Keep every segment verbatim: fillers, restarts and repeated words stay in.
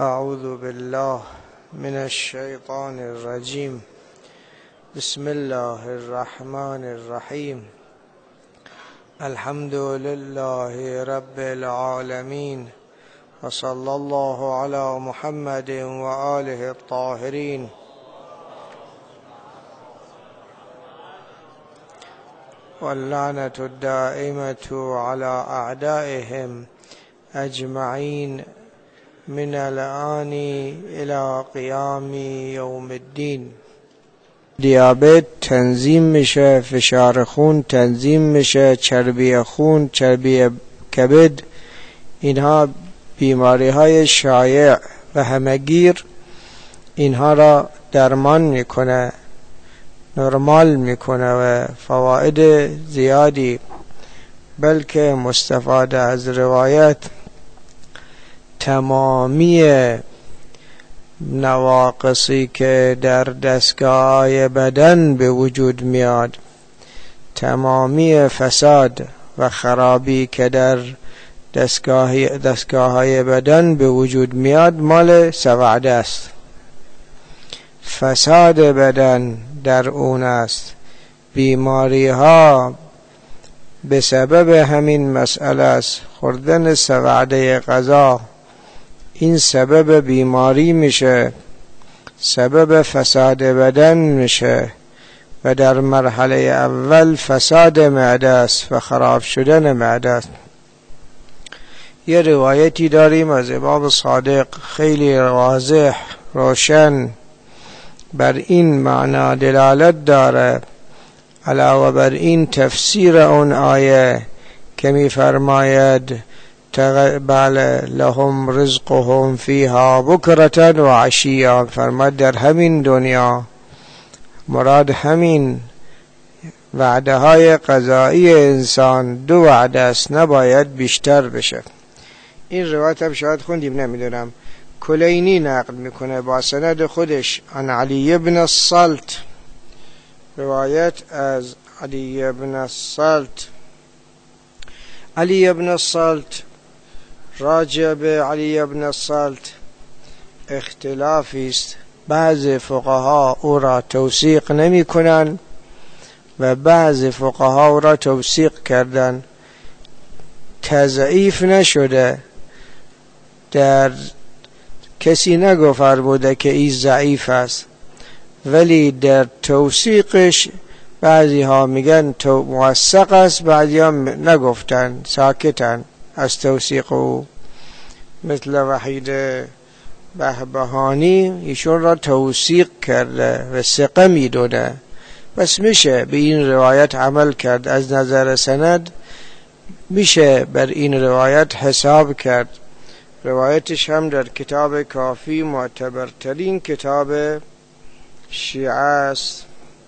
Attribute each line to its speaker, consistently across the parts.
Speaker 1: اعوذ بالله من الشیطان الرجیم. بسم الله الرحمن الرحیم. الحمد لله رب العالمین و صلی الله علی محمد و آله الطاهرین. واللعنة الدائمة على أعدائهم أجمعين من الآن إلى قیام یوم الدین. دیابت تنظیم میشه، فشار خون تنظیم میشه، چربی خون، چربی کبد، اینها بیماری های شایع و همگیر، اینها را درمان میکنه، نرمال میکنه و فواید زیادی. بلکه مستفاده از روایت تمامی نواقصی که در دستگاه بدن به وجود میاد، تمامی فساد و خرابی که در دستگاه دستگاه بدن به وجود میاد مال سوعده است. فساد بدن در اون است. بیماری ها به سبب همین مسئله است. خوردن سوعده غذا این سبب بیماری میشه، سبب فساد بدن میشه و در مرحله اول فساد معده است و خراب شدن معده است. یه روایتی داریم از امام صادق خیلی واضح روشن بر این معنا دلالت داره. علاوه بر این تفسیر اون آیه که می فرماید بله لهم رزقهم فیها بکرة و عشیا، فرماد در همین دنیا، مراد همین وعده های قضایی انسان دو وعده است، نباید بیشتر بشه. این روایت هم شاید خوندیم نمیدونم، کلینی نقل میکنه با سند خودش عن علی بن الصلت، روایت از علی بن الصلت. علی بن الصلت، راجع به علی بن الصلت اختلافی است. بعض فقها او را توثیق نمی کنند و بعض فقها او را توثیق کردند. تضعیف نشده، در کسی نگفت بوده که این ضعیف است، ولی در توثیقش بعضی ها میگن تو موثق است، بعضی ها نگفتن، ساکتن از توثیق او. مثل وحید بهبهانی ایشون را توثیق کرده و ثقه میدونه، بس میشه به این روایت عمل کرد. از نظر سند میشه بر این روایت حساب کرد. روایتش هم در کتاب کافی معتبرترین کتاب شیعه است.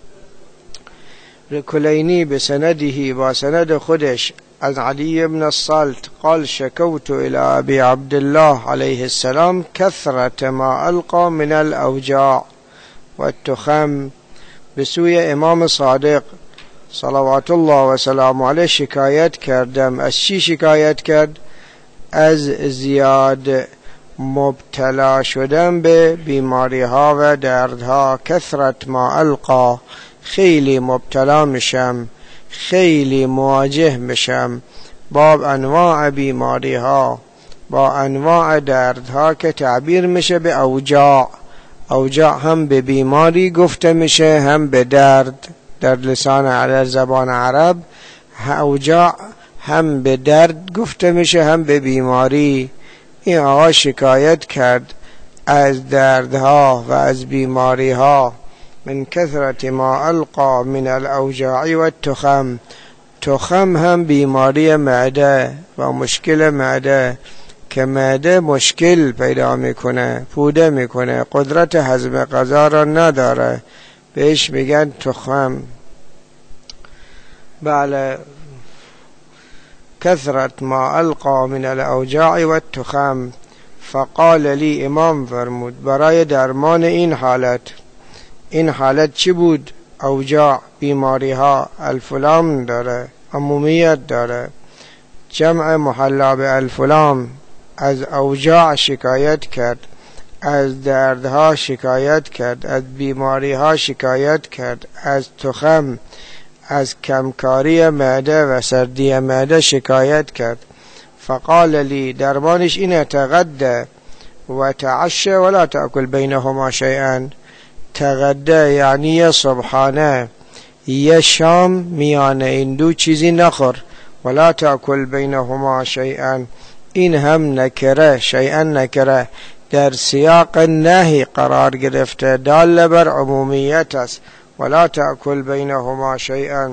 Speaker 1: کلینی به سندهی با سند خودش از علی بن الصلت قال شکوت الى ابی عبدالله علیه السلام کثرت ما القا من الاوجاع و التخم. به سوی امام صادق صلوات الله و سلام علیه شکایت کردم. از چی شکایت کرد؟ از زیاد مبتلا شدن به بیماری ها و دردها. کثرت ما القا، خیلی مبتلا میشم، خیلی مواجه میشم با انواع بیماری ها، با انواع دردها که تعبیر میشه به اوجاع. اوجاع هم به بیماری گفته میشه، هم به درد در لسان عرب، زبان عرب. اوجاع هم به درد گفته میشه، هم به بیماری. این آقا شکایت کرد از دردها و از بیماری ها. من کثرت ما القا من الاوجاع و التخم. تخم هم بیماری معده و مشکل معده که معده مشکل پیدا میکنه، پوده میکنه، قدرت هضم غذا را نداره، بهش میگن تخم. بله کثرت ما القا من الاوجاع و التخم. فقال لی، امام فرمود برای درمان این حالت. این حالت چی بود؟ اوجاع، بیماری ها، الفلام داره، عمومیت داره، جمع محلا به الفلام. از اوجاع شکایت کرد. از دردها شکایت کرد، از بیماریها شکایت کرد، از تخم، از کمکاری معده و سردی معده شکایت کرد. فقال لی، درمانش اینه، تغده و تعشى ولا تأكل بینهما شیئا. تغده یعنی صبحانه، یه شام میان این دو چیزی نخور. ولا تأكل بینهما شیئا، این هم نکره، شیئا نکره در سیاق نهی قرار گرفته، دال بر عمومیت است. ولا تأكل بینهما شیئا.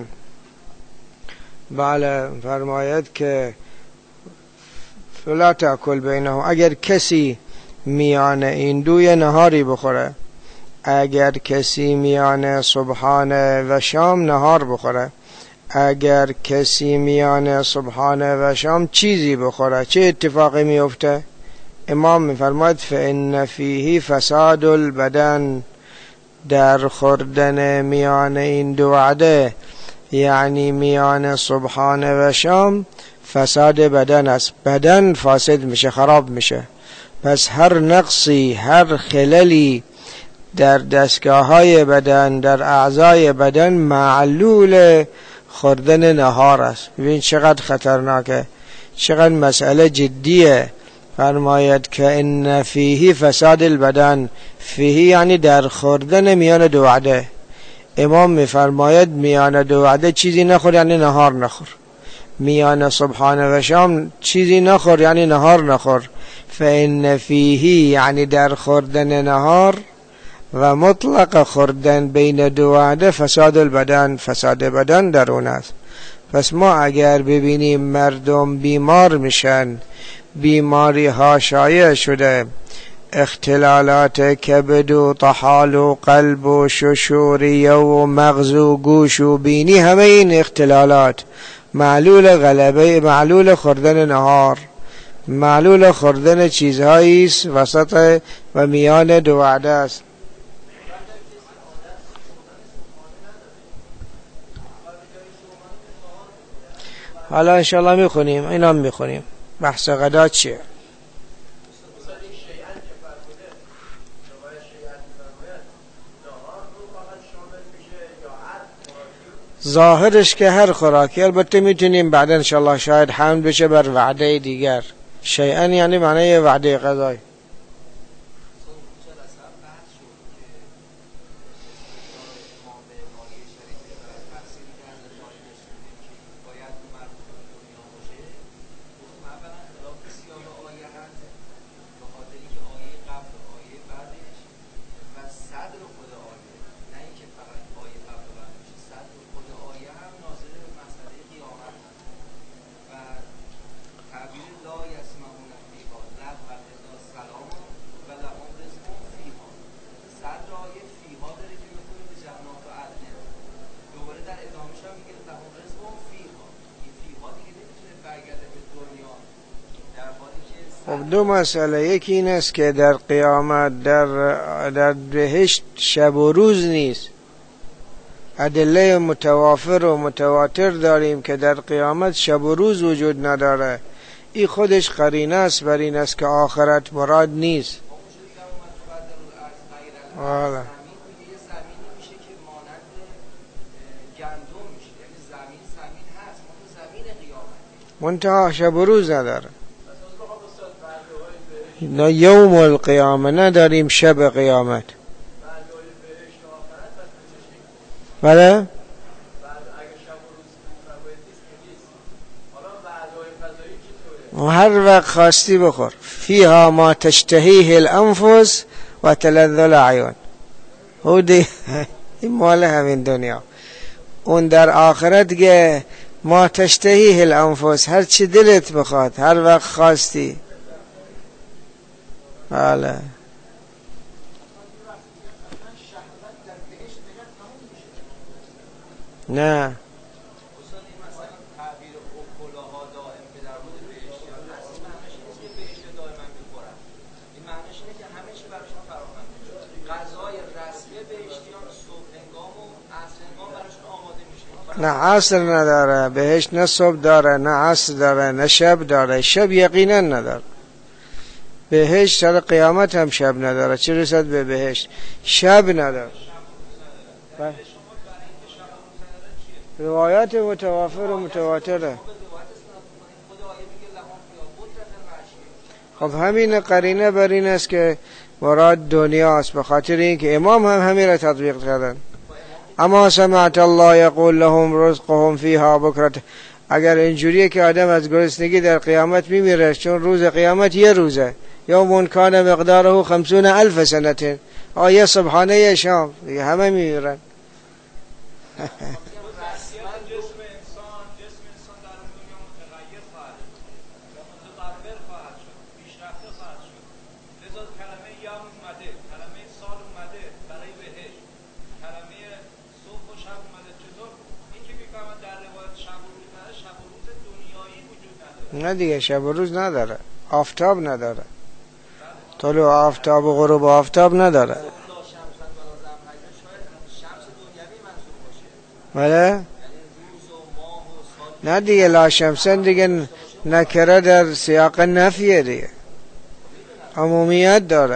Speaker 1: بله، فرماید که ولا تأكل بینهما، اگر کسی میان این دوی نهاری بخوره، اگر کسی میان صبحانه و شام نهار بخوره، اگر کسی میان صبحانه و شام چیزی بخوره، چه اتفاقی میفته؟ امام میفرماید فإن فیه فساد البدن، در خوردن میان این دو وعده یعنی میان صبحانه و شام فساد بدن است، بدن فاسد میشه، خراب میشه. پس هر نقصی، هر خللی در دستگاه های بدن، در اعضای بدن معلول خوردن نهار است. ببین چقدر خطرناکه، چقدر مسئله جدیه. فرماید که ان فیه فساد البدن، فیه یعنی در خوردن میان دو وعده. امام میفرماید میان دو وعده چیزی نخور یعنی نهار نخور، میان صبحانه و شام چیزی نخور یعنی نهار نخور. فإن فیه یعنی در خوردن نهار و مطلق خوردن بین دو وعده فساد البدن، فساد بدن در اون است. پس ما اگر ببینیم مردم بیمار میشن، بیماری ها شایع شده، اختلالات کبد و طحال و قلب و ششوریه و مغز و گوش و بینی، همه این اختلالات معلول غلبه، معلول خوردن نهار، معلول خوردن چیزهایی است وسط و میان دو وعده است. حالا انشاءالله میخونیم، اینا میخونیم. بحث غدا چیه؟ ظاهرش که هر خوراکی، البته میتونیم بعد انشاءالله شاید حمل بشه بر وعده دیگر. شیئا یعنی معنی وعده غذایی. دو مسئله، یکی این است که در قیامت در, در بهشت شب و روز نیست. ادله متوافر و متواتر داریم که در قیامت شب و روز وجود نداره. این خودش قرینه است بر این است که آخرت مراد نیست. والا منتها شب و روز نداره. نه یوم القیامه نداریم، شب قیامت. بله؟ هر وقت خواستی بخور. فیها ما تشتهیه الانفس و تلذ الاعین. او دی این مال همین دنیا. اون در آخرت که ما تشتهیه الانفس، هر چی دلت بخواد هر وقت خواستی. بله. نه نه عصر نداره بهشت، نه صبح داره، نه عصر داره، نه شب داره. شب یقینا نداره. بهشت سر قیامت هم شب نداره، چه رسد به بهشت؟ شب نداره. روایات متوافر و متواتره. خب همین قرینه بر این است که مراد دنیاست، به خاطر اینکه امام هم همین را تطبیق کردن. اما سمعت الله یقول لهم رزقهم فیها بکرة. اگر اینجوریه که آدم از گرسنگی در قیامت میمیره، چون روز قیامت یه روزه، یوم کان مقداره خمسون الف سنه، آیه سبحانه شام دیگه همه میمیرن. نه دیگه شب و روز نداره، آفتاب نداره، طلوع آفتاب و غروب آفتاب نداره. بله؟ نه دیگه لا شمسن دیگه نکره در سیاق نفیه دیگه، عمومیت داره.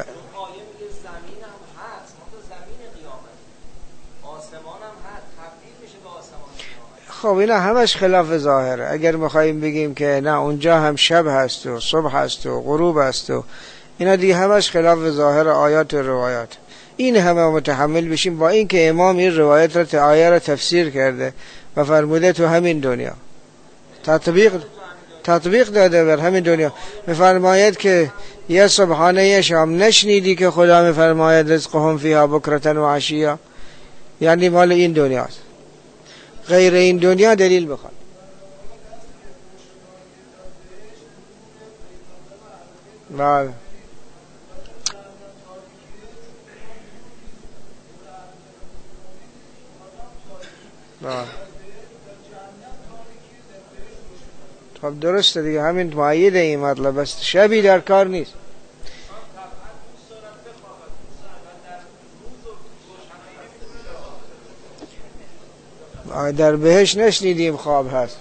Speaker 1: خب اینا همش خلاف ظاهره. اگر میخواییم بگیم که نه اونجا هم شب هست و صبح هست و غروب هست و اینا دیگه همش خلاف ظاهر آیات و روایات، این همه متحمل بشیم. با این که امام این روایت را آیه را تفسیر کرده و فرموده تو همین دنیا تطبیق تطبیق داده بر همین دنیا. میفرماید که یا سبحانه شام، نشنیدی که خدا میفرماید رزقهم فیها بکرة و عشیا؟ یعنی مال این دنیاست، غیر این دنیا دلیل بخواد. بله بله. خب درسته دیگه، همین معید این مطلب است، شبی در کار نیست. در بهش نشنیدیم خواب هست،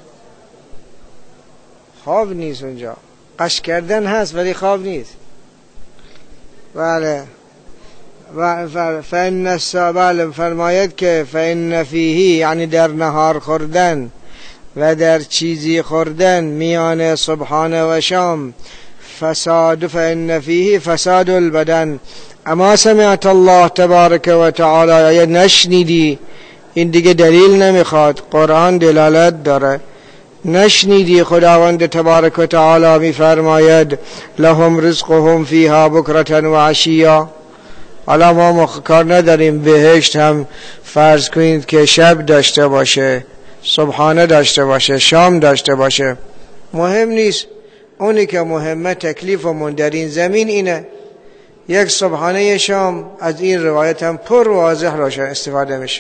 Speaker 1: خواب نیست اونجا، قش کردن هست ولی خواب نیست. بله و فإن السابال فرماید که فإن فیه، یعنی در نهار خوردن و در چیزی خوردن میان صبحانه و شام، فساد، فإن فیه فساد البدن. اما سمعت الله تبارک و تعالی، یا نشنیدی، این دیگه دلیل نمیخواد، قرآن دلالت داره. نشنیدی خداوند تبارک و تعالی میفرماید لهم رزقهم فیها بکرة و عشیا؟ حالا ما کار نداریم بهشت هم فرض کنید که شب داشته باشه، صبحانه داشته باشه، شام داشته باشه، مهم نیست. اونی که مهمه تکلیفمون در این زمین اینه. یک صبحانه شام از این روایت هم پر واضح روشن استفاده میشه.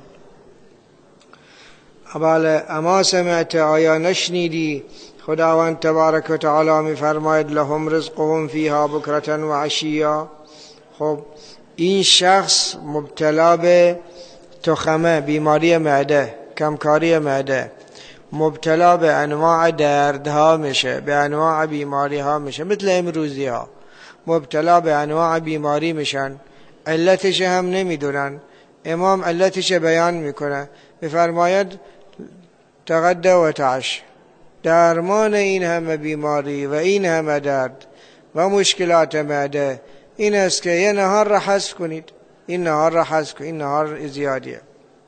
Speaker 1: بله اما سمعت، آیا نشنیدی خداوند تبارک و تعالی میفرماید لهم رزقهم فیها بکرة و عشیا؟ خب این شخص مبتلا به تخمه، بیماری معده، کمکاری معده، مبتلا به انواع دردها میشه، به انواع بیماری ها میشه، مثل امروزی ها مبتلا به انواع بیماری میشن، علتش هم نمیدونن. امام علتش بیان میکنه، میفرماید تغدى و تعش. درمان این همه بیماری و این همه درد و مشکلات معده این است که یه نهار را حذف کنید، این نهار را حذف کنید، این نهار زیادیه.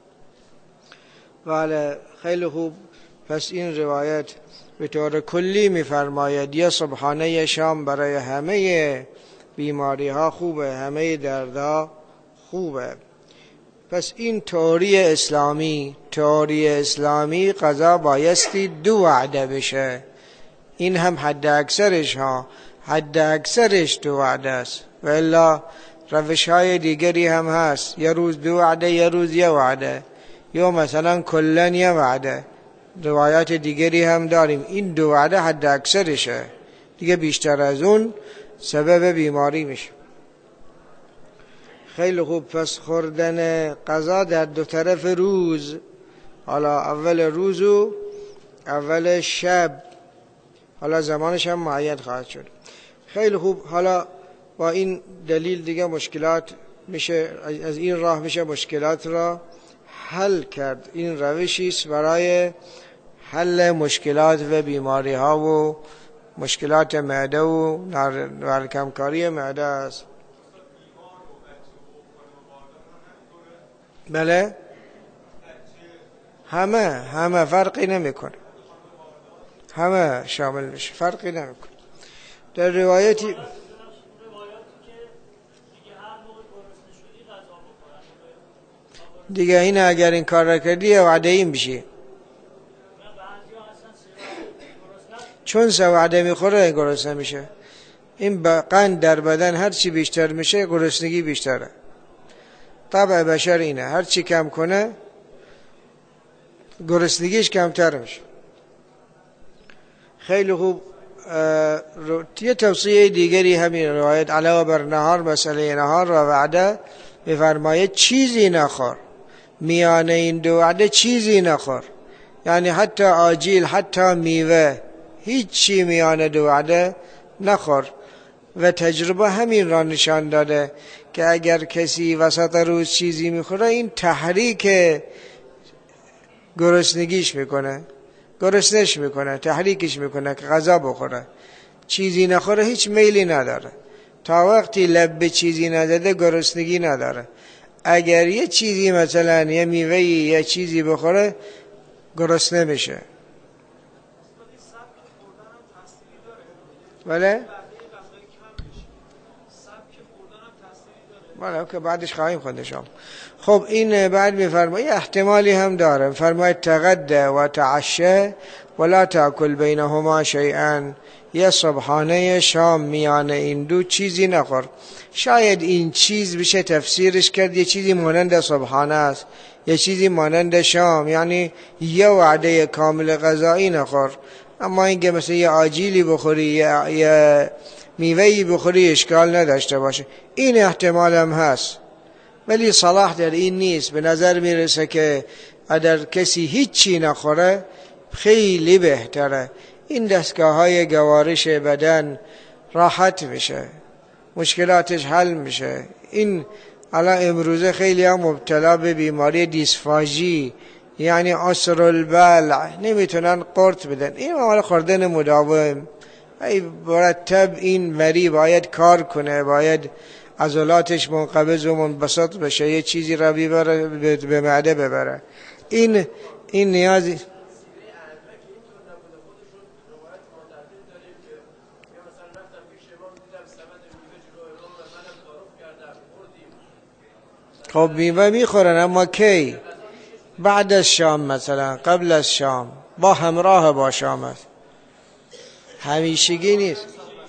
Speaker 1: بله خیلی خوب. پس این روایت به طور کلی میفرماید یه صبحانه شام برای همه بیماری ها خوبه، همه دردها خوبه. پس این تئوری اسلامی، تئوری اسلامی قضا بایستی دو وعده بشه. این هم حد اکثرش ها، حد اکثرش دو وعده است، و الا روش های دیگری هم هست، یه روز دو وعده، یه روز یه وعده، یا مثلا کلن یه وعده. روایات دیگری هم داریم. این دو وعده حد اکثرشه دیگه، بیشتر از اون سبب بیماری میشه. خیلی خوب. پس خوردن غذا در دو طرف روز، حالا اول روز و اول شب، حالا زمانش هم معین خواهد شد. خیلی خوب. حالا با این دلیل دیگه مشکلات میشه، از این راه میشه مشکلات را حل کرد. این روشی است برای حل مشکلات و بیماری ها و مشکلات معده و نارکمکاری معده است. بله همه همه فرقی نمیکنه، همه شامل میشه، فرقی نمیکنه. در روایتی دیگه این اگر این کار را کردی وعده این میشه، چون سه وعده میخوره گرسنه میشه. این قند در بدن هر چی بیشتر میشه گرسنگی بیشتره. طبع بشر اینه، هر چی کم کنه گرسنگیش کمتر میشه. خیلی خوب. یه توصیه دیگری همین روایت علاوه بر نهار، مسئله نهار و وعده میفرماید چیزی نخور، میانه این دو وعده چیزی نخور، یعنی حتی آجیل، حتی میوه، هیچی میانه دو وعده نخور. و تجربه همین را نشان داده که اگر کسی وسط روز چیزی میخوره این تحریک گرسنگیش میکنه، گرسنش میکنه، تحریکش میکنه که غذا بخوره. چیزی نخوره هیچ میلی نداره، تا وقتی لب به چیزی نزده گرسنگی نداره. اگر یه چیزی مثلا یه میوهی یه چیزی بخوره گرسنه میشه. بله بله که بعدش خواهیم خوندشم. خب این بعد میفرماید احتمالی هم داره، فرماید تغدى و تعشى ولا تأكل بینهما شیئا، یه صبحانه شام میانه این دو چیزی نخور. شاید این چیز بشه تفسیرش کرد یه چیزی مانند صبحانه است، یه چیزی مانند شام، یعنی یه وعده کامل غذایی نخور. اما اینکه مثلا یه آجیلی بخوری یه, یه میوهی بخوری اشکال نداشته باشه، این احتمال هم هست. ولی صلاح در این نیست. به نظر میرسه که اگر کسی هیچی نخوره خیلی بهتره. این دستگاه های گوارش بدن راحت میشه، مشکلاتش حل میشه. این الان امروزه خیلی هم مبتلا به بیماری دیسفاژی، یعنی عسر البلع، نمیتونن قرط بدن. این مال خوردن مداوم، ای مرتب این مری باید کار کنه، باید عضلاتش منقبض و منبسط بشه، یه چیزی را ببره به معده ببره. این این نیازی خب میوه میخورن، اما کی؟ بعد از شام مثلا، قبل از شام، با همراه با شام است، همیشگی نیست.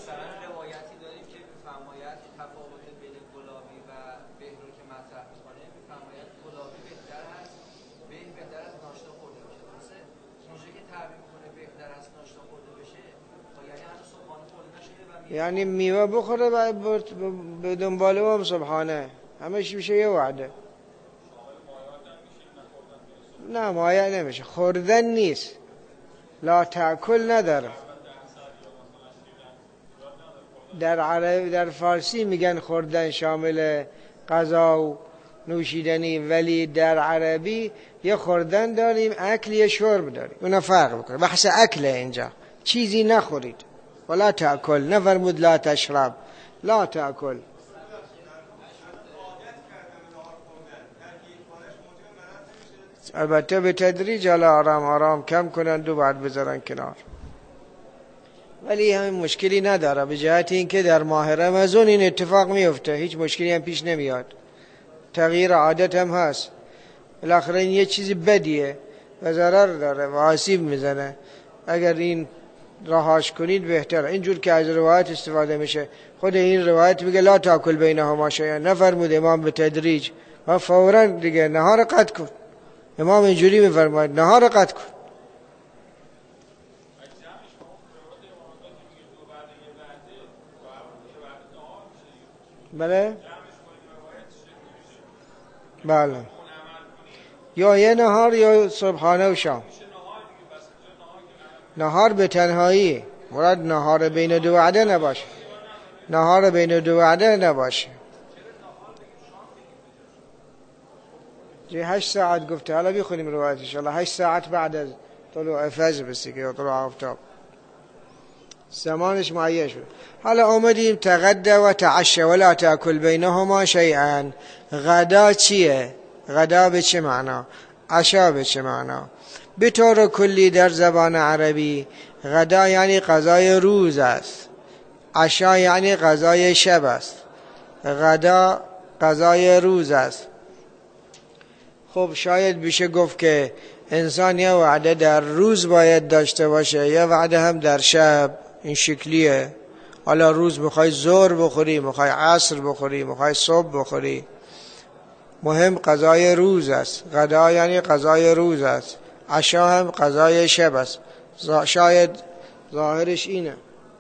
Speaker 1: یعنی میوه بخوره و به دنبال هم صبحانه همش میشه یه وعده. نه مایه نمیشه، خوردن نیست، لا تأکل نداره. در عربی در فارسی میگن خوردن شامل غذا و نوشیدنی، ولی در عربی یه خوردن داریم، اکل یه شرب داریم، اونا فرق میکنه. بحث اکل اینجا، چیزی نخورید. ولا تأکل، نفرمود لا تشرب، لا تأکل. البته به تدریج، حالا آرام آرام کم کنند و بعد بذارن کنار. ولی همین مشکلی نداره، به جهت اینکه در ماه رمضان این اتفاق میفته، هیچ مشکلی هم پیش نمیاد. تغییر عادت هم هست، بالاخره این یه چیزی بدیه و ضرر داره و آسیب میزنه. اگر این رهاش کنید بهتره. اینجور که از روایت استفاده میشه، خود این روایت میگه لا تاکل بینهما شیئا، نفرمود امام به تدریج و فوراً دیگه نهار قطع کن. امام اینجوری میفرماید نهار قطع کن. بله بله، یا یه نهار یا صبحانه و شام. نهار به تنهایی، مراد نهار بین دو وعده نباشه. نهار بین دو وعده نباشه. هشت ساعت گفته، حالا بخونیم روایت ان شاء الله. هشت ساعت بعد از طلوع فجر بسید که طلوع آفتاب زمانش معین شد. حالا آمدیم تغدى و تعشى ولا تأكل بینهما شیئا. غدا چیه؟ غدا به چه معنا؟ عشا به چه معنا؟ به طور کلی در زبان عربی غدا یعنی غذای روز است، عشا یعنی غذای شب است. غدا غذای روز است. خب شاید بشه گفت که انسان یه وعده در روز باید داشته باشه، یه وعده هم در شب. این شکلیه. حالا روز میخوای ظهر بخوری، میخوای عصر بخوری، میخوای صبح بخوری، مهم غذای روز است. غدا یعنی غذای روز است، عشا هم غذای شب است. شاید ظاهرش اینه،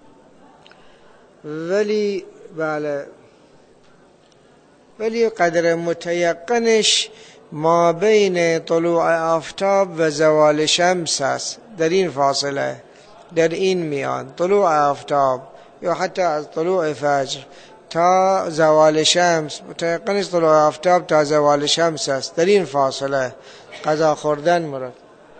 Speaker 1: ولی بله ولی قدر متیقنش ما بین طلوع آفتاب و زوال شمس است. در این فاصله، در این میان طلوع آفتاب یا حتی از طلوع فجر تا زوال شمس، متیقنش طلوع آفتاب تا زوال شمس است. در این فاصله غذا خوردن مراد.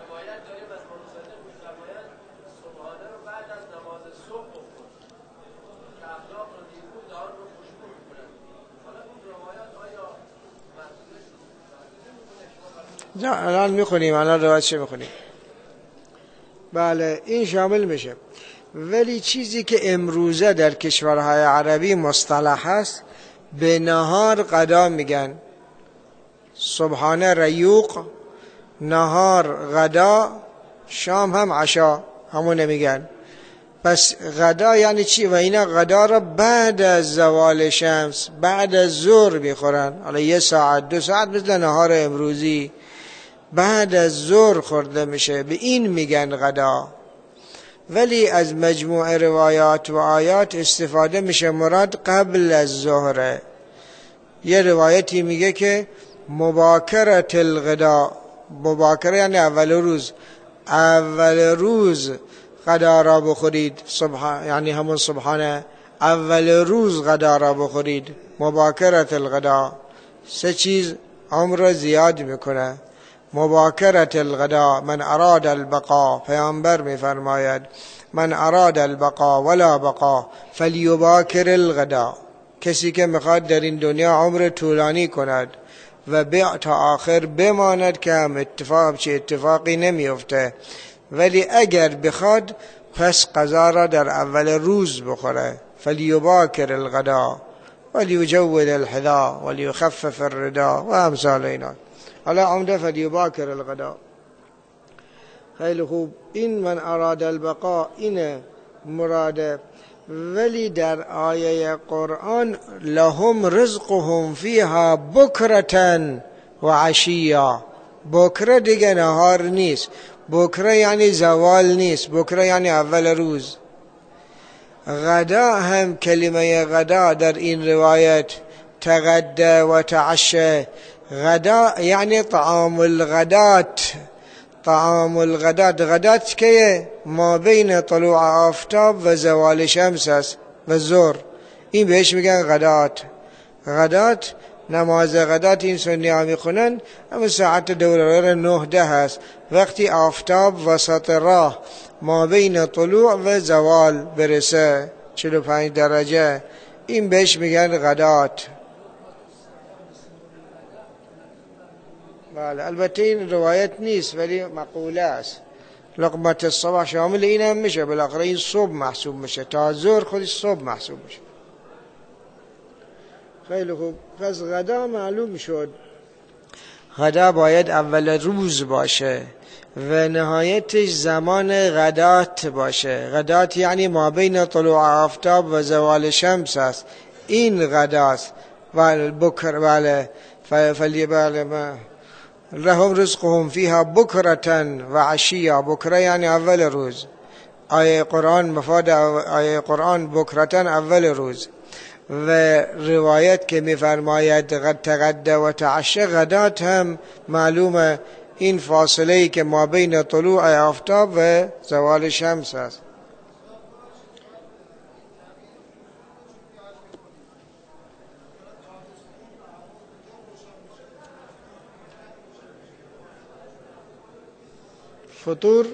Speaker 1: نه الان میخونیم، الان روایت چه میخونیم. بله این شامل میشه. ولی چیزی که امروزه در کشورهای عربی مصطلح است، به نهار غدا میگن. صبحانه ریوق، نهار غدا، شام هم عشا، همون میگن. پس غدا یعنی چی؟ و اینا غدا را بعد از زوال شمس، بعد از ظهر میخورن. حالا یه ساعت دو ساعت مثل نهار امروزی بعد از ظهر خورده میشه، به این میگن غدا. ولی از مجموع روایات و آیات استفاده میشه مراد قبل از ظهره. یه روایتی میگه که مباکرت الغدا، مباکره یعنی اول روز، اول روز غدا را بخورید، صبح یعنی همون صبحانه، اول روز غدا را بخورید. مباکرت الغدا سه چیز عمر را زیاد میکنه. مباکرت الغدا، من اراد البقا، پیامبر میفرماید من اراد البقا ولا بقا فلیباکر الغدا. کسی که میخواد در این دنیا عمر طولانی کند و بیع تا آخر بماند، که هم اتفاق چه اتفاقی نمیفته، ولی اگر بخواد پس غذا را در اول روز بخوره. فلیباکر الغدا ولیجود الحذا ولیخفف الردا و امثال اینا. حالا عمده فلیباکر الغدا. خیلی خوب. این من اراد البقا این مراده. ولی در آیه قرآن لهم رزقهم فیها بکرتن و عشیا. بکره دیگه نهار نیست، بکره یعنی زوال نیست، بکره یعنی اول روز. غدا هم کلمه غدا در این روایت تغدى و تعشى. غدا یعنی طعام الغدات، طعام الغدات. غدات که ما بین طلوع آفتاب و زوال شمس است و ظهر، این بهش میگن غدات. غدات نماز غدات این سنی ها میخونن، اما ساعت دوره نه ده هست، وقتی آفتاب وسط راه ما بین طلوع و زوال برسه چهل و پنج درجه، این بهش میگن غدات. بله البته این روایت نیست ولی مقوله است. لقمت الصبح شامل این هم میشه، بالاخره این صبح محسوب میشه، تا ظهر خودش صبح محسوب میشه. خیلی خوب. پس غدا معلوم شد، غدا باید اول روز باشه و نهایتش زمان غدات باشه. غدات یعنی ما بین طلوع آفتاب و زوال شمس است، این غداست. بله بکر بله فلی بله ما لهم رزقهم فيها بکرتن و عشیا. بکره یعنی اول روز. آیه قرآن مفاد آیه قرآن بکرتن اول روز. و روایت که میفرماید غد تغدى و تعشى، غدات هم معلومه این فاصله ای که ما بین طلوع آفتاب و زوال شمس است. فطور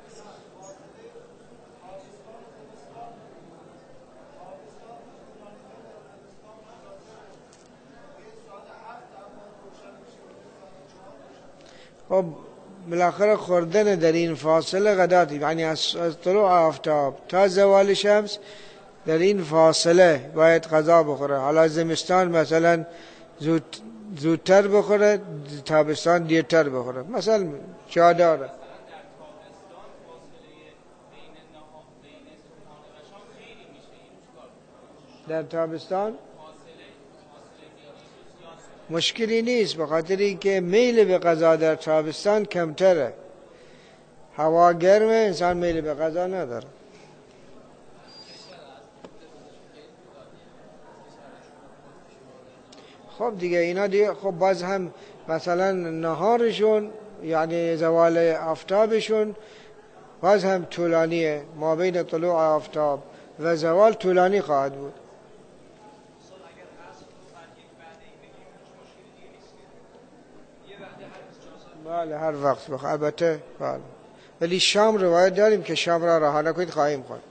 Speaker 1: خب بالاخره خوردن در این فاصله غداتی، یعنی از طلوع آفتاب تا زوال شمس در این فاصله باید غذا بخوره. حالا زمستان مثلا زود زودتر بخوره، تابستان دیرتر بخوره. مثلا چادر در تابستان مشکلی نیست، به خاطر اینکه میل به غذا در تابستان کمتره. هوا گرمه، انسان میل به غذا نداره. خب دیگه اینا دیگه خب باز هم مثلا نهارشون یعنی زوال آفتابشون باز هم طولانیه، ما بین طلوع آفتاب و زوال طولانی خواهد بود. بله هر وقت بخواه البته بله، ولی شام روایت داریم که شام را رها نکنید خواهیم خورد.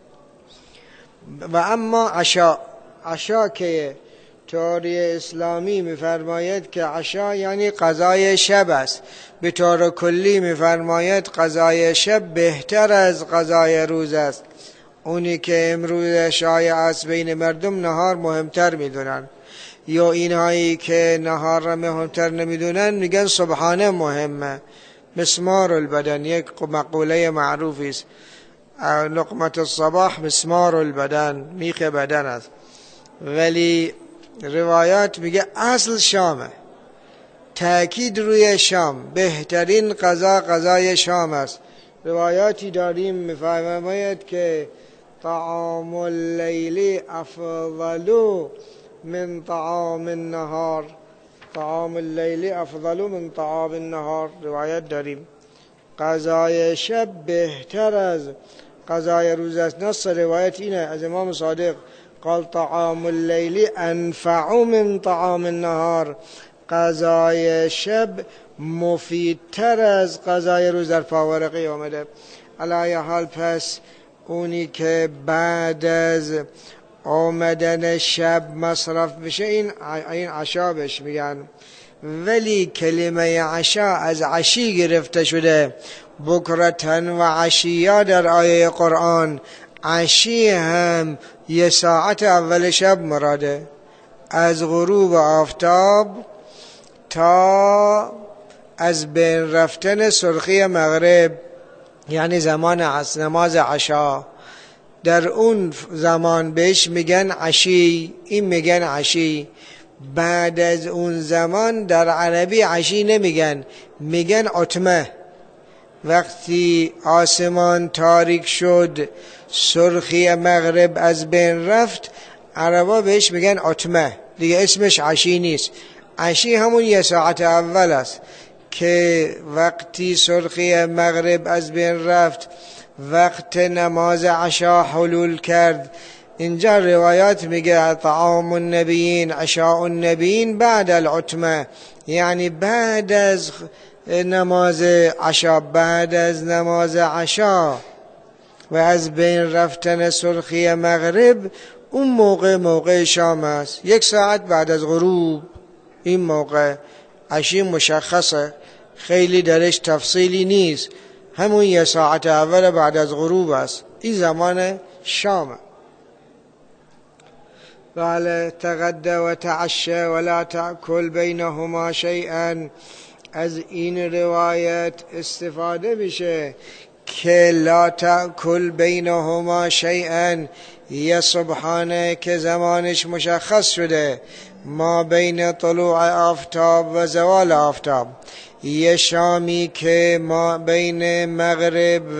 Speaker 1: و اما عشا، عشا که تئوری اسلامی می‌فرماید که عشا یعنی غذای شب است، به طور کلی می‌فرماید غذای شب بهتر از غذای روز است. اونی که امروز شایع است بین مردم نهار مهمتر می‌دونن، یا اینهایی که نهار را مهمتر نمی‌دونن میگن صبحانه مهمه. مسمار البدن یک مقوله معروفی است، لقمه الصباح مسمار البدن، میخ بدن است. ولی روایات میگه اصل شامه، تأکید روی شام، بهترین غذا غذای شام است. روایاتی داریم میفرماید که طعام اللیل افضل من طعام النهار، طعام اللیل افضل من طعام النهار. روایت داریم غذای شب بهتر از غذای روز است. نص روایت اینه از امام صادق، قال طعام اللیل انفع من طعام النهار، غذای شب مفیدتر از غذای روز. در پاورقی آمده. علی حال پس اونی که بعد از آمدن شب مصرف بشه این این عشا بهش میگن. ولی کلمه عشا از عشی گرفته شده، بکرتن و عشیا در آیه قرآن. عشی هم یه ساعت اول شب مراده، از غروب آفتاب تا از بین رفتن سرخی مغرب، یعنی زمان نماز عشا. در اون زمان بهش میگن عشی، این میگن عشی. بعد از اون زمان در عربی عشی نمیگن، میگن عتمه. وقتی آسمان تاریک شد، سرخی مغرب از بین رفت، عربا بهش میگن عتمه، دیگه اسمش عشی نیست. عشی همون یه ساعت اول است که وقتی سرخی مغرب از بین رفت، وقت نماز عشا حلول کرد. اینجا روایات میگه طعام النبیین عشاء النبیین بعد العتمه، یعنی بعد از نماز عشا، بعد از نماز عشا و از بین رفتن سرخی مغرب، اون موقع موقع شام است، یک ساعت بعد از غروب. این موقع عشی مشخصه، خیلی درش تفصیلی نیست، همون یه ساعت اول بعد از غروب است، این زمان شامه. بله تغدى و تعشى ولا تأكل بینهما شیئا. از این روایت استفاده میشه که لا تأکل بینهما شیئا، یه صبحانه که زمانش مشخص شده ما بین طلوع آفتاب و زوال آفتاب، یه شامی که ما بین مغرب و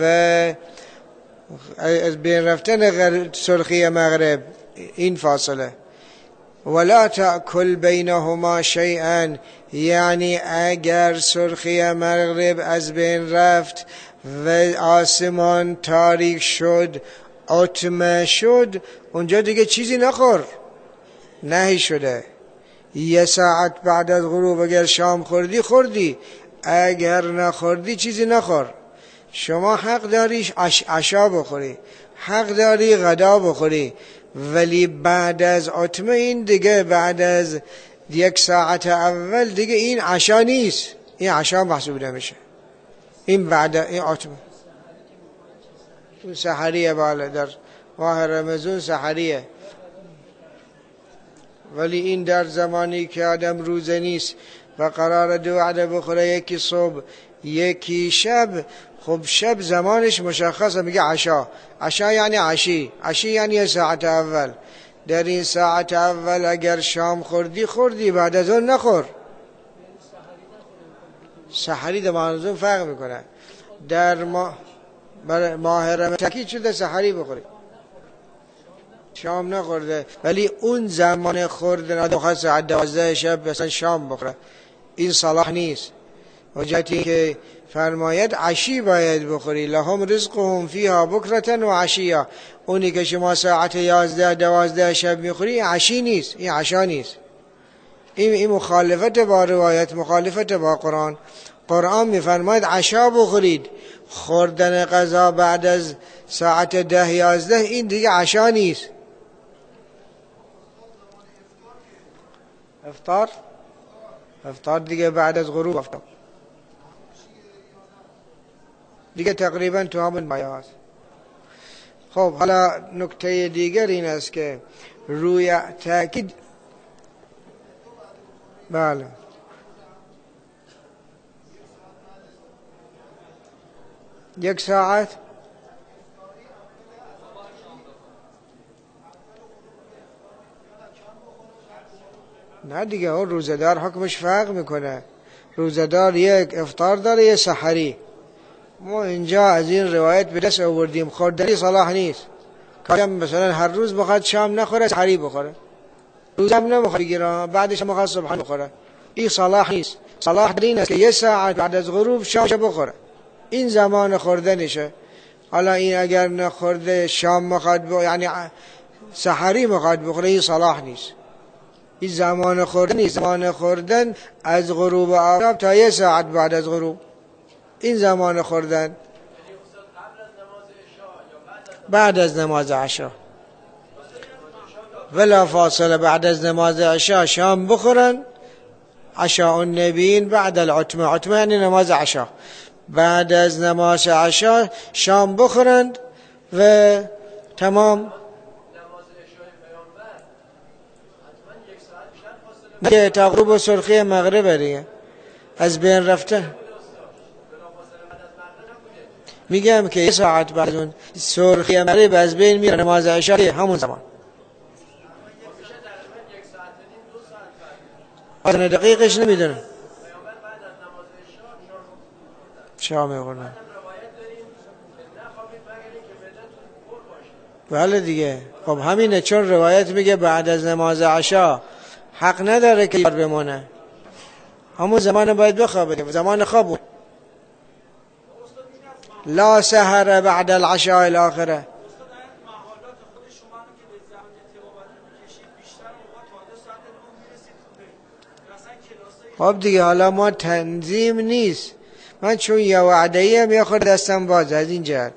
Speaker 1: از بین رفتن سرخی مغرب، این فاصله. ولا تأکل بینهما شیئا، یعنی اگر سرخی مغرب از بین رفت و آسمان تاریک شد، عتمه شد، اونجا دیگه چیزی نخور، نهی شده. یه ساعت بعد از غروب اگر شام خوردی خوردی، اگر نخوردی چیزی نخور. شما حق داری عشا بخوری، حق داری غدا بخوری، ولی بعد از عتمه این دیگه بعد از یک ساعت اول دیگه این عشا نیست، این عشا محسوب نمیشه. این بعد این عتمه اون سحریه، بالا در ماه رمضان سحریه. ولی این در زمانی که آدم روزه نیست و قرار دو وعده بخوره، یکی صبح یکی شب، خب شب زمانش مشخصه، میگه عشا. عشا یعنی عشی، عشی یعنی ساعت اول. در این ساعت اول اگر شام خوردی خوردی، بعد از اون نخور. سحری در ماه فرق میکنه. در ماه ماه رمضان تاکید شده سحری بخوری، شام نخورده، ولی اون زمان خوردن آدم ساعت دوازده شب مثلا شام بخوره، این صلاح نیست. حجتی که فرماید عشی باید بخوری، لهم رزقهم فیها بکرة و عشیا. اونی که شما ساعت یازده دوازده شب میخوری، این عشی نیست، این عشا نیست. این این مخالفت با روایت، مخالفت با قرآن. قرآن میفرماید عشا بخورید. خوردن غذا بعد از ساعت ده یازده این دیگه عشا نیست. افطار افطار دیگه بعد از غروب افطار دیگه تقریبا تو همون مایه هست. خب حالا نکته دیگر این است که روی تاکید، بله یک ساعت نه دیگه، اون روزدار حکمش فرق میکنه. روزدار یک افطار داره، یک سحری. ما اینجا از این روایت به دست آوردیم خوردنی صلاح نیست. کارم مثلا هر روز بخواد شام نخوره سحری بخوره، روزم نمیخواد بگیره، بعدش میخواد صبح بخوره، این صلاح نیست. صلاح در این است که یک ساعت بعد از غروب شامش بخوره، این زمان خوردنشه. حالا این اگر نخورده شام میخواد ب... یعنی سحری میخواد بخوره، این صلاح نیست. این زمان خوردن نیست. زمان خوردن از غروب آفتاب تا یک ساعت بعد از غروب، این زمان خوردن. بعد از نماز عشا ولا فاصله، بعد از نماز عشا شام بخورن. عشاء النبیین بعد العتمه، عتمه یعنی نماز عشا. بعد از نماز عشا شام بخورند و تمام. نه تا غروب و سرخی مغرب دیگه از بین رفته. میگم که یه ساعت بعد اون سرخی مغرب از بین میره، نماز عشا همون زمان. آدم دقیقش نمیدونه. شام خوردن. بله دیگه، خب همینه، چون روایت میگه بعد از نماز عشا حق نداره که یار بمونه، همون زمان باید بخوابه، زمان خواب. لا سحر بعد العشاء الاخره. خب دیگه حالا ما تنظیم نیست، من چون یه وعده‌ای هم یه خورده دستم باز از این جهت.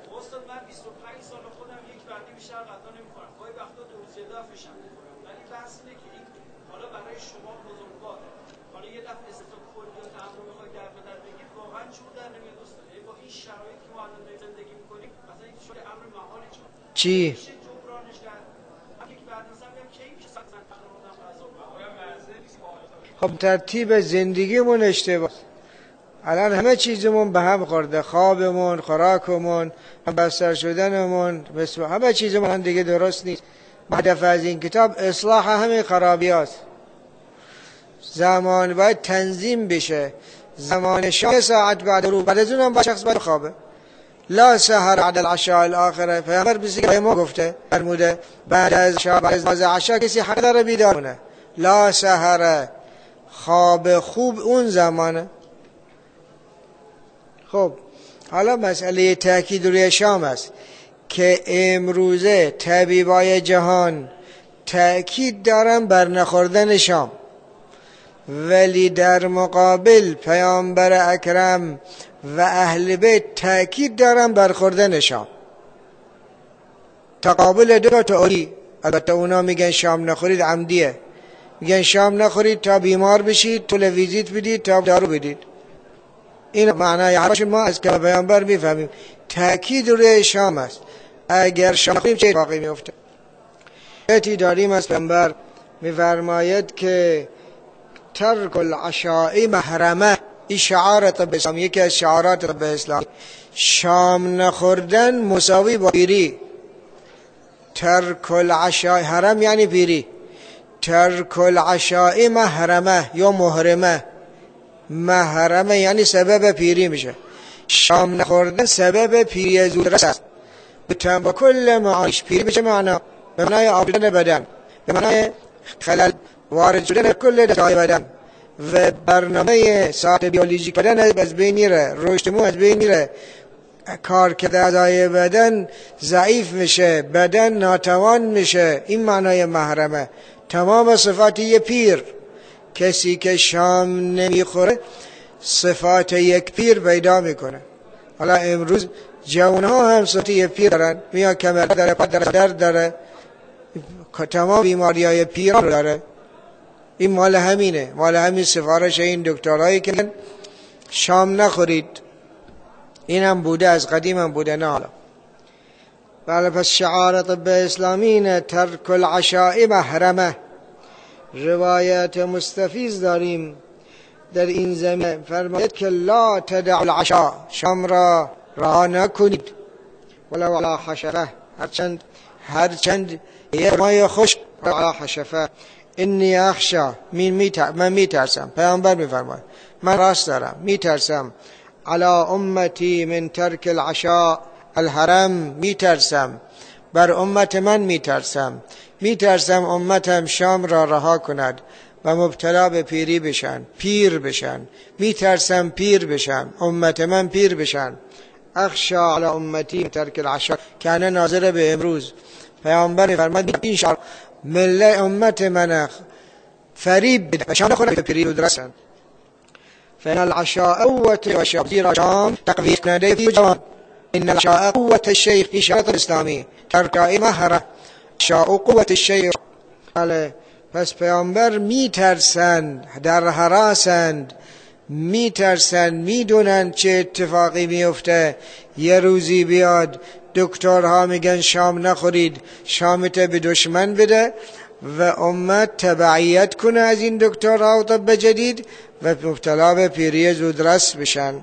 Speaker 1: چی؟ خب ترتیب زندگیمون اشتباه. الان همه چیزمون به هم خورده، خوابمون، خوراکمون، بستر شدنمون، همه چیزمون دیگه درست نیست. هدف از این کتاب اصلاح همه خرابیات. زمان باید تنظیم بشه. زمان شام ساعت بعد رو، بعد از اونم با شخص باید خوابه. لا سحر بعد العشاء الاخره. پیامبر بسیار ما گفته فرموده بعد از شام بعد از عشا کسی حق داره بیدار کنه. لا سحر، خواب خوب اون زمانه. خب حالا مسئله تاکید روی شام است که امروزه طبیبای جهان تاکید دارن بر نخوردن شام، ولی در مقابل پیامبر اکرم و اهل بیت تأکید دارن بر خوردن شام. تقابل دو تا تئوری. البته اونا میگن شام نخورید عمدیه، میگن شام نخورید تا بیمار بشید، طول ویزیت بدید تا دارو بدید. این معنای حرفش ما از کلام پیامبر میفهمیم. تأکید روی شام است. اگر شام نخوریم چه اتفاقی میفته؟ ایتی داریم از پیامبر میفرماید که ترک العشاء محرمه. این شعار طب اسلامی، یکی از شعارات طب اسلامی. شام نخوردن مساوی با پیری. ترک العشاء، حرم یعنی پیری. ترک العشاء محرمه یا محرمه. محرمه یعنی سبب پیری میشه. شام نخوردن سبب پیری زودرس است. با کل معانیش. پیری بچه معنا؟ به معنای آبیدن بدن، به معنای خلل وارد شدن کل دستگاه بدن و برنامه ساعت بیولوژیک بدن از بین میره، رشد مو از بین میره، کارکرد اعضای بدن ضعیف میشه، بدن ناتوان میشه. این معنای محرمه. تمام صفات یه پیر. کسی که شام نمیخوره صفات یک پیر پیدا میکنه. حالا امروز جوانها هم صفات یک پیر دارن، میاد کمر داره، پا داره، درد داره، تمام بیماری های پیران رو داره. این مال همینه، مال همین سفارش این دکترهایی که شام نخورید. این هم بوده، از قدیم هم بوده، نه حالا. بله، پس شعار طب اسلامی نه ترک العشاء محرمه. روایت مستفیض داریم در این زمینه، فرماید که لا تدع العشاء، شام را رها نکنید، ولو علی حشفه، هرچند هرچند یک مای خشک علی حشفه. انی اخشا، من میترسم، پیامبر میفرماید من راست دارم میترسم، علی امتی من ترک العشاء الحرم، میترسم بر امت من، میترسم میترسم امتم شام را رها کند و مبتلا به پیری بشن، پیر بشن. میترسم پیر بشم، امت من پیر بشن. اخشا علی امتی ترک العشاء، که انا ناظر به امروز. پیامبر میفرماید این شعار ملت امت من فریب بده و شام نخورن به پیری درسن. فإن العشاء قوة الشيخ، زیرا شام تقویت کننده فی جوان. ان العشاء قوة الشيخ، اشارت الاسلامی. ترکای مهره، عشاء قوة الشيخ. بله، پس پیامبر میترسند، در هراسند، میترسند، میدونند چه اتفاقی میفته. یه روزی بیاد دکترها میگن شام نخورید، شامت به دشمن بده و امت تبعیت کنه از این دکترها و طب جدید و مبتلا به پیری زودرس بشن.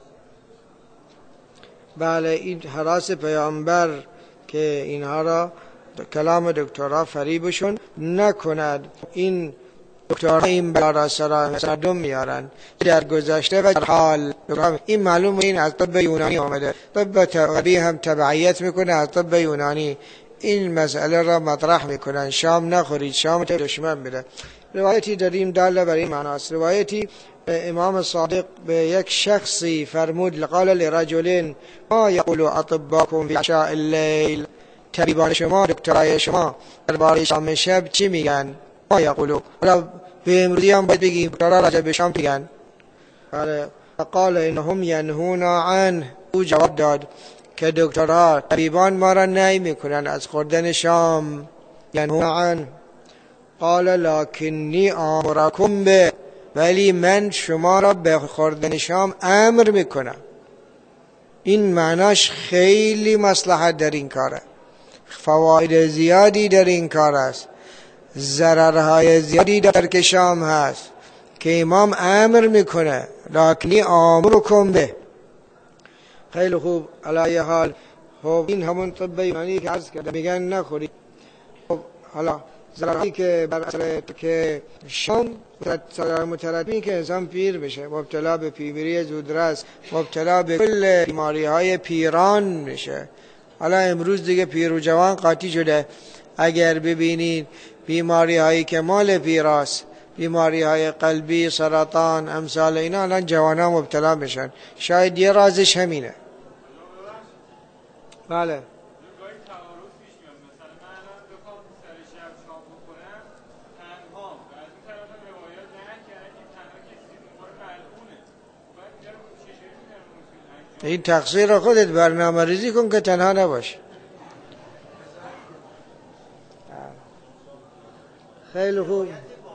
Speaker 1: بله، این هراس پیامبر که اینها را کلام دکترها فریبشون نکند. این دکترها این بلا را سرم میارن در گذشته و در حال. این معلوم این از طب یونانی آمده. طب غربی هم تبعیت میکنه از طب یونانی. این مسئله را مطرح میکنن، شام نخورید، شام دشمن بده. روایتی داریم داله بر این معناست. روایتی امام صادق به یک شخصی فرمود، لقال لرجل ما یقول اطباکم فی عشاء اللیل، طبیبان شما، دکترای شما درباره شام شب چی میگن؟ ما یقولو، حالا به امروزی هم باید بگیم دکترها راجع به شام میگن. فقال انهم ینهون عنه، او جواب داد که دکترها، طبیبان ما را نهی میکنن از خوردن شام. ینهون عنه. قال لکنی آمرکم به، ولی من شما را به خوردن شام امر میکنم. این معناش خیلی مصلحت در این کاره، فواید زیادی در این کار است، ضررهای زیادی در ترک شام هست که امام امر میکنه، لکنی آمرکم به. خیلی خوب. علی حال خب این همون طب یونانی که عرض کرده، میگن نخورید. خب حالا ضررهایی که بر اثر که شام مترتبی که انسان پیر بشه، مبتلا به پیری زودرس، مبتلا به کل بیماری های پیران میشه. حالا امروز دیگه پیر و جوان قاطی شده. اگر ببینید بیماری هایی که مال پیراست، بیماری های قلبی، سرطان، امثال اینا، الان جوان ها مبتلا میشن. شاید یه رازش همینه. بله. این تقصیر خودت، برنامه ریزی کن که تنها نباش. خیلی خوب.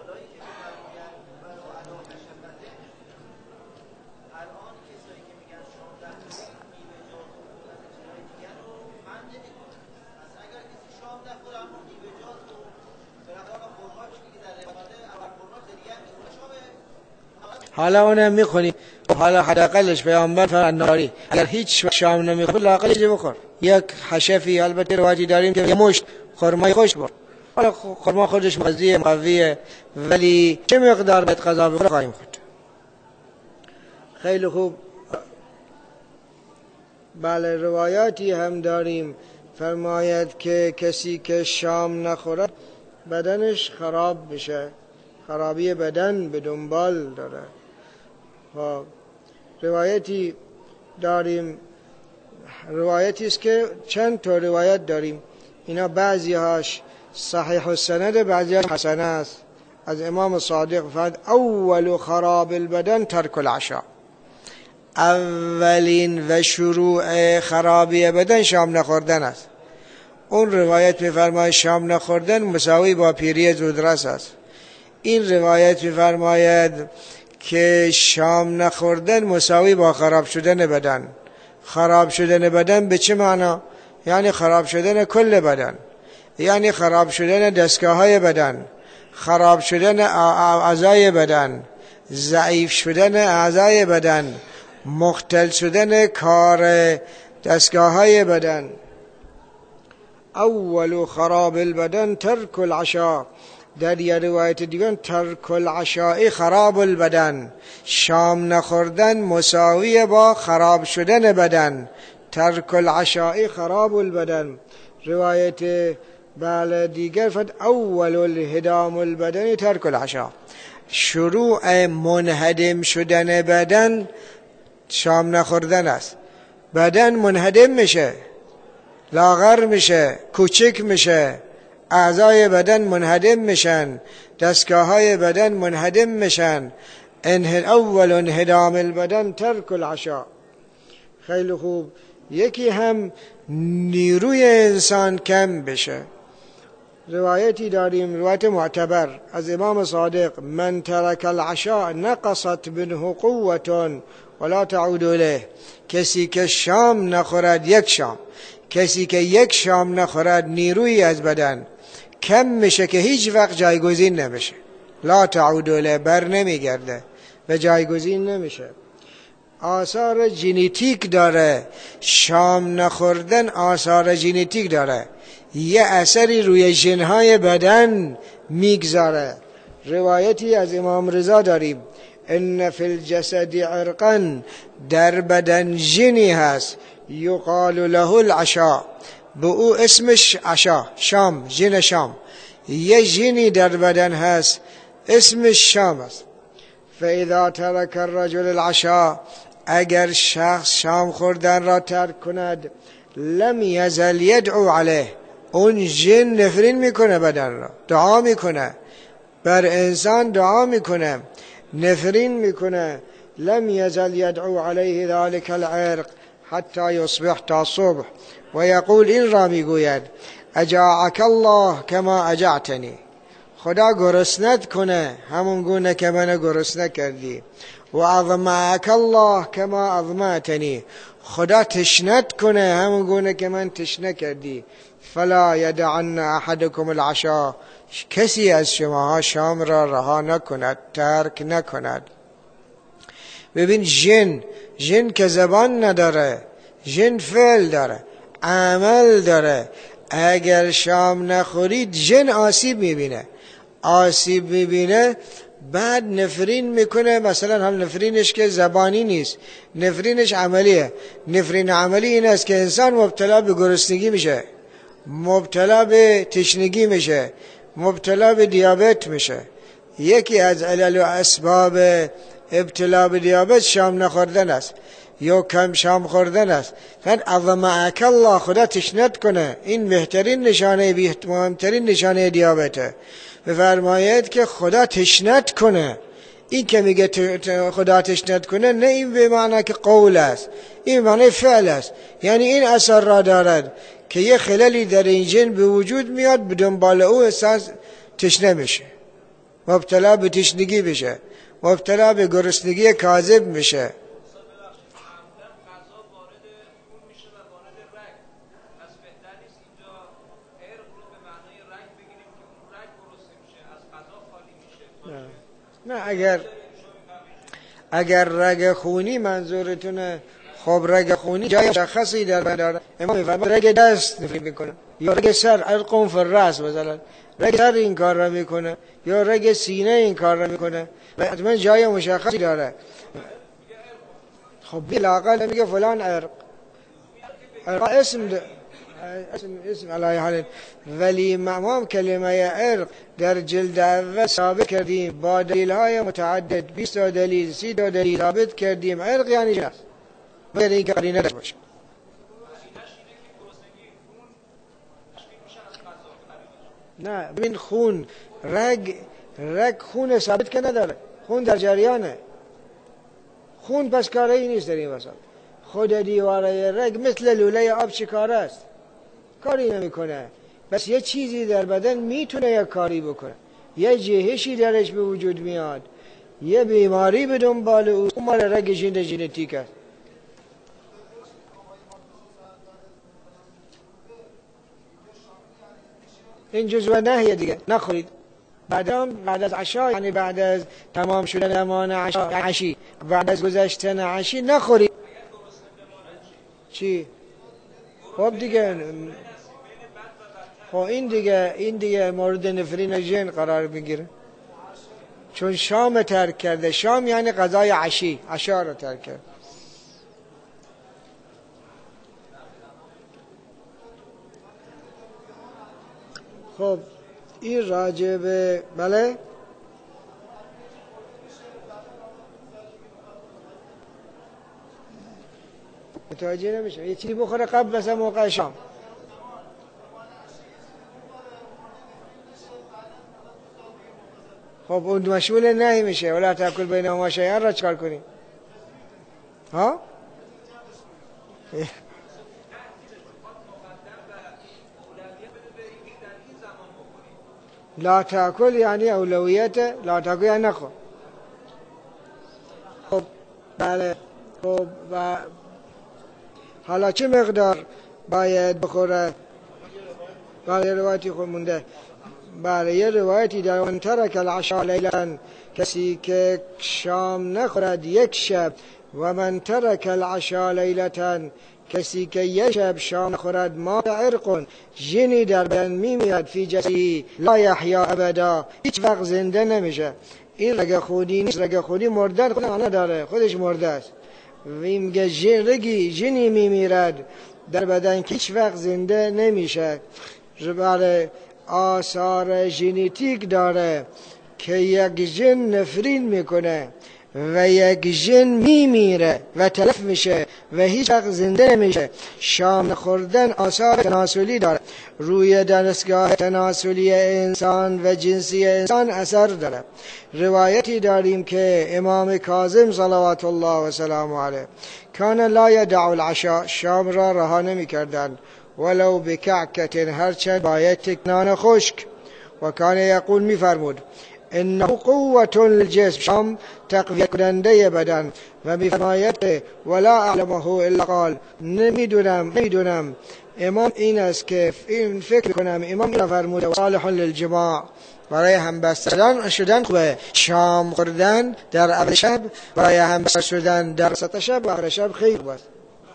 Speaker 1: حالا اونم میخونی، حالا حداقلش پیامبر فرمود ناری اگر هیچ شام نمیخوری لااقل چیزی بخور، یک حشفی. البته روایتی داریم که یه مشت خرمای خوش بخور. حالا خرما خودش مغذیه قویه، ولی چه مقدار باید غذا بخوره خواهیم خورد. خیلی خوب. بله روایاتی هم داریم فرماید که کسی که شام نخورد بدنش خراب بشه، خرابی بدن به دنبال داره. ها روایتی داریم، روایتی است که چند تا روایت داریم، اینا بعضی هاش صحیح السند، بعضی هاش حسن است. از امام صادق فرمود اول خراب البدن ترک العشاء، اولین و شروع خرابی بدن شام نخوردن است. اون روایت می‌فرماید شام نخوردن مساوی با پیری زودرس است. این روایت می‌فرماید که شام نخوردن مساوی با خراب شدن بدن. خراب شدن بدن به چه معنا؟ یعنی خراب شدن کل بدن، یعنی خراب شدن دستگاه‌های بدن، خراب شدن اعضای بدن، ضعیف شدن اعضای بدن، مختل شدن کار دستگاه‌های بدن. اول خراب البدن ترک العشاء، در یه روایت دیگر ترک العشاء خراب البدن، شام نخوردن مساوی با خراب شدن بدن. ترک العشاء خراب البدن. روایت بله دیگر فرد اول الهدام البدن ترک العشاء، شروع منهدم شدن بدن شام نخوردن است. بدن منهدم میشه، لاغر میشه، کوچک میشه، اعضای بدن منهدم میشن، دستگاه‌های بدن منهدم میشن. اول انهدام البدن ترک العشاء. خیلی خوب. یکی هم نیروی انسان کم بشه. روایتی داریم، روایت معتبر از امام صادق، من ترک العشاء نقصت منه قوة ولا تعود الیه، کسی که شام نخورد یک شام، کسی که یک شام نخورد نیروی از بدن کم میشه که هیچ وقت جایگزین نمیشه. لا تعود الیه، بر نمیگرده، به جایگزین نمیشه. آثار ژنتیک داره، شام نخوردن آثار ژنتیک داره، یه اثری روی ژن‌های بدن میگذاره. روایتی از امام رضا داریم، ان فی الجسد عرقا، در بدن ژنی هست، یقال له العشاء، به او اسمش عشا، شام، ژن شام. یه ژنی در بدن هست اسمش شام است. فاذا ترک الرجل العشاء، اگر شخص شام خوردن را ترک کند، لم یزل یدعو علیه، اون ژن نفرین میکنه بدن را، دعا میکنه بر انسان، دعا میکنه، نفرین میکنه. لم یزل یدعو علیه ذلك العرق حتی یصبح، تا صبح، و یقول، این را میگوید، اجاعک الله کما اجعتنی، خدا گرسنت کنه همون گونه که من گرسنه کردی. و اظمعک الله کما اظمعتنی، خدا تشنت کنه همون گونه که من تشنه کردی. فلا یدعن احدکم العشاء، کسی از شماها شام را رها نکند، ترک نکند. ببین ژن، ژن که زبان نداره، ژن فعل داره، عمل داره. اگر شام نخورید ژن آسیب میبینه، آسیب میبینه بعد نفرین میکنه. مثلا هم نفرینش که زبانی نیست، نفرینش عملیه. نفرین عملی این است که انسان مبتلا به گرسنگی میشه، مبتلا به تشنگی میشه، مبتلا به دیابت میشه. یکی از علل و اسباب ابتلا به دیابت شام نخوردن است یا کم شام خوردن است. فن اظمعک الله، خدا تشنت کنه، این بهترین نشانه، مهمترین نشانه دیابته. بفرماید که خدا تشنت کنه، این که میگه خدا تشنت کنه، نه این به معنی که قول است، این معنی فعل است. یعنی این اثر را دارد که یه خللی در این جن به وجود میاد، به دنبال او احساس تشنه میشه، مبتلا به تشنگی بشه، مبتلا به گرسنگی کاذب میشه. نه اگر اگر رگ خونی منظورتونه، خب رگ خونی جای مشخصی در بدن داره. امام میفرماید رگ دست نفرین میکنه، یا رگ سر، علقم فی الراس مثلا، رگ سر این کار را میکنه، یا رگ سینه این کار را میکنه، و حتما جای مشخصی داره. خب بالاقل میگه فلان عرق، عرق اسم ده. اسم اسم علی حال، ولی امام کلمه عرق در جلد اول ثابت کردیم با دلیل های متعدد، بیست دلیل، سی دلیل ثابت کردیم عرق یعنی جنس، بغیر اینکه قرینه داشته باشه. نه ببین خون، رگ رگ خون ثابت که نداره، خون در جریانه. خون پس کاری نیست در این وسط. خود دیواره رگ مثل لوله آب چیکاره است، کاری نمیکنه، بس یه چیزی در بدن میتونه یک کاری بکنه، یه جهشی درش به وجود میاد، یه بیماری به دنبال او، مال رگ ژن ژنتیک است. این جزء نهیه دیگه، نخورید بعد بعد از عشا، یعنی بعد از تمام شدن زمان عشا عشی، بعد از گذشتن عشی نخورید. چی؟ خب دیگه، خب این دیگه این دیگه مورد نفرین جن قرار میگیره، چون شام ترک کرده. شام یعنی غذای عشی، عشا رو ترک کرد. خب این راجع به بله متوجه نمیشه، یه چیزی بخوره قبل مثلا موقع شام. خب اون مشمول نهی میشه، ولا تاکل بینهما شیئا را چکار کنیم؟ ها؟ لا تاکل یعنی اولویت، لا تاکل یعنی نخور. خب بله، خب و حالا چه مقدار باید بخوره؟ بله روایتی خود مونده. بله یه روایتی در من ترک العشاء لیلا، کسی که شام نخورد یک شب، و من ترک العشاء لیلتا، کسی که یک شب شام نخورد، ما عرق جنی در بدن میمیاد، فی جسدی لا یحیا ابدا، هیچ وقت زنده نمیشه. این رگ خودی نیست، رگ خودی مردن خود معنی داره، خودش مرده است. ویم میگه جن رگی جنی میمیرد در بدن که هیچ وقت زنده نمیشه. بله آثار ژنتیک داره که یک ژن نفرین میکنه و یک ژن میمیره و تلف میشه و هیچ وقت زنده نمیشه. شام خوردن آثار تناسلی داره، روی دستگاه تناسلی انسان و جنسی انسان اثر داره. روایتی داریم که امام کاظم صلوات الله و سلام علیه کان لا یدع العشاء، شام را رها نمی کردند، ولو بکعکت، هرچند باید تکنان خشک. و کان یقول، می فرمود انه قوة الجسم، شام تقویت کننده بدن. و می فرماید ولا اعلمه الا قال، نمیدونم نمیدونم امام این است که این فکر کنم امام این فرموده صالح للجماع، برای همبستن شدن خوبه. شام خوردن در اول شب برای همبستن شدن در وسط شب و آخر شب خیلی خوب است.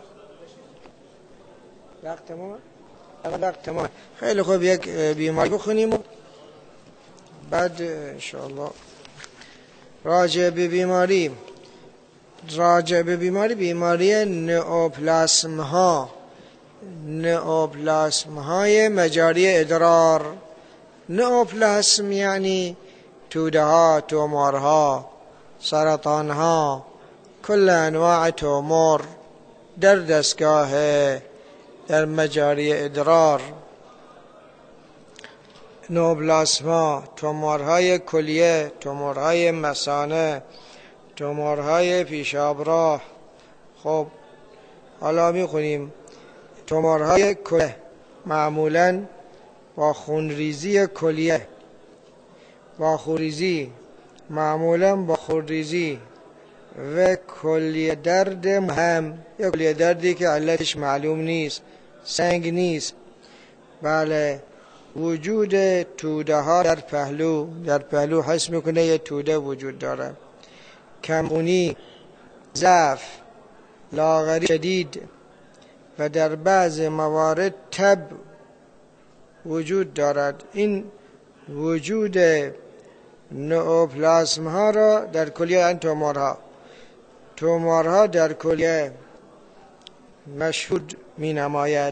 Speaker 1: وقت تمام؟ وقت تمام. خیلی خوب، یک بیماری بخونیم و بعد انشاءالله راجع به بیماری راجع به بیماری بیماری نئوپلاسم ها نئوپلاسم های مجاری ادرار. نئوپلاسم یعنی توده ها، تومارها، سرطان ها، کل انواع تومور در دستگاه در مجاری ادرار. نوپلاسما، تومورهای کلیه، تومورهای مثانه، تومورهای پیشابراه. خب حالا میخونیم تومورهای کلیه معمولاً با خونریزی کلیه، با خونریزی معمولاً با خونریزی و کلیه درد مهم، یا کلیه دردی که علتش معلوم نیست، سنگ نیست. بله، وجود توده ها در پهلو، در پهلو حس میکنه یه توده وجود داره. کمخونی، ضعف، لاغری شدید و در بعض موارد تب وجود دارد. این وجود نئوپلاسم ها را در کلیه این تومورها تومورها در کلیه مشهود می نماید.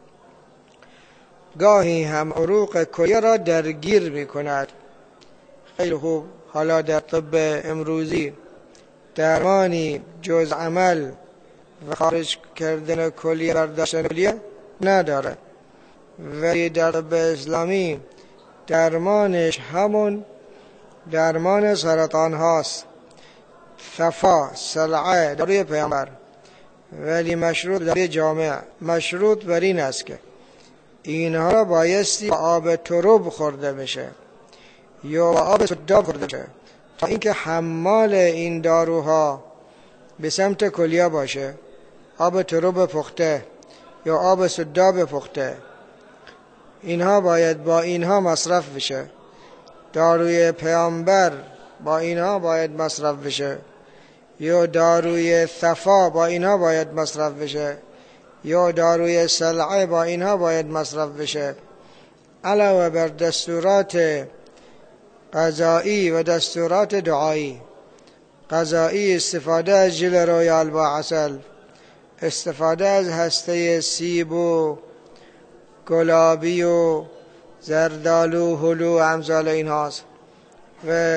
Speaker 1: گاهی هم عروق کلیه را درگیر می کند. خیلی خوب. حالا در طب امروزی درمانی جز عمل و خارج کردن کلیه، برداشتن کلیه نداره، ولی در طب اسلامی درمانش همون درمان سرطان هاست. صفا، صلعه داروی پیامبر، ولی مشروط داروی جامع. مشروط بر این است که اینها را بایستی با آب ترب خورده بشه یا با آب سداب خورده بشه تا اینکه حمال این داروها به سمت کلیه باشه. آب ترب پخته یا آب سداب پخته، اینها باید با اینها مصرف بشه. داروی پیامبر با اینها باید مصرف بشه، یا داروی صفا با اینها باید مصرف بشه، یا داروی صلعه با اینها باید مصرف بشه. علاوه بر دستورات غذایی و دستورات دعایی. غذایی استفاده از ژل رویال با عسل، استفاده از هسته سیب و گلابی و زردالو، هلو، امثال این هاست. و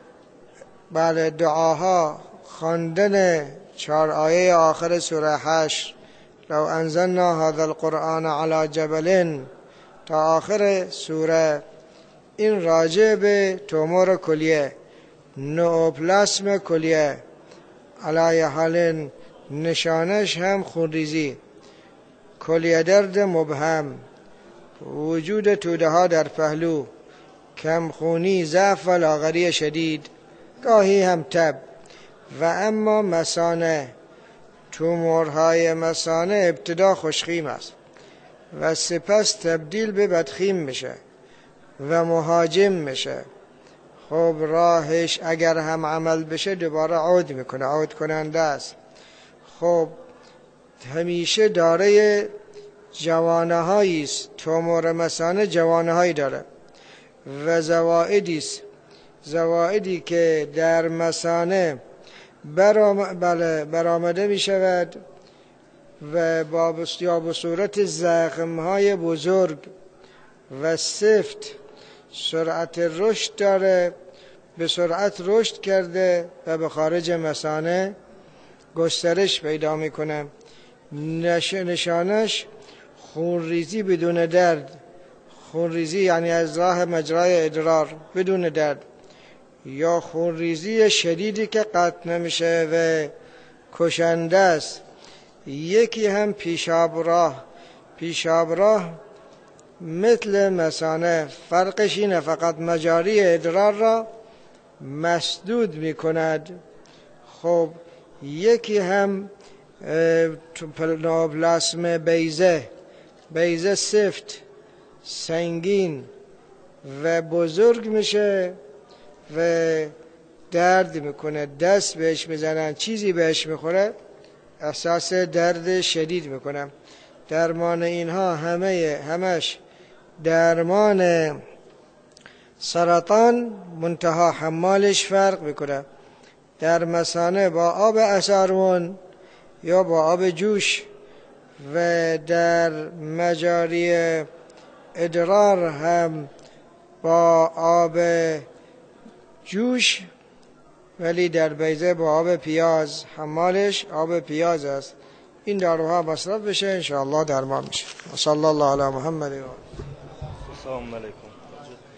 Speaker 1: بعد دعاها خواندن چهار آیه آخر سوره حشر، لو انزلنا هذا القرآن على جبل، تا آخر سوره. این راجع به تومور کلیه، نئوپلاسم کلیه. علی حال نشانش هم خونریزی، کلیه درد مبهم، وجود توده ها در پهلو، کمخونی، ضعف و لاغری شدید، گاهی هم تب. و اما مثانه، تومورهای مثانه ابتدا خوشخیم است و سپس تبدیل به بدخیم میشه و مهاجم میشه. خب راهش اگر هم عمل بشه دوباره عود میکنه، عود کننده است. خب همیشه داره جوانه هایی است. تومور مثانه جوانه هایی داره و زوائدی است. زوائدی که در مثانه برام... بله برآمده می شود و با یا به صورت زخم های بزرگ و سفت سرعت رشد داره، به سرعت رشد کرده و به خارج مثانه گسترش پیدا میکنه. نش... نشانش خونریزی بدون درد. خونریزی یعنی از راه مجرای ادرار بدون درد، یا خونریزی شدیدی که قطع نمیشه و کشنده است. یکی هم پیشاب راه. پیشاب راه مثل مثانه، فرقش اینه فقط مجاری ادرار را مسدود میکند. خب یکی هم نئوپلاسم بیضه. بیضه سفت، سنگین و بزرگ میشه و درد میکنه. دست بهش میزنن، چیزی بهش میخوره، احساس درد شدید میکنه. درمان اینها همه همش درمان سرطان، منتها حمالش فرق میکنه. در مثانه با آب اسارون یا با آب جوش، و در مجاری ادرار هم با آب جوش، ولی در بیضه با آب پیاز. حمالش آب پیاز است. این داروها مصرف بشه انشاءالله درمان میشه. صلی الله علی محمد.
Speaker 2: السلام علیکم.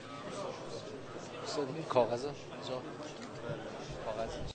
Speaker 2: کاغذ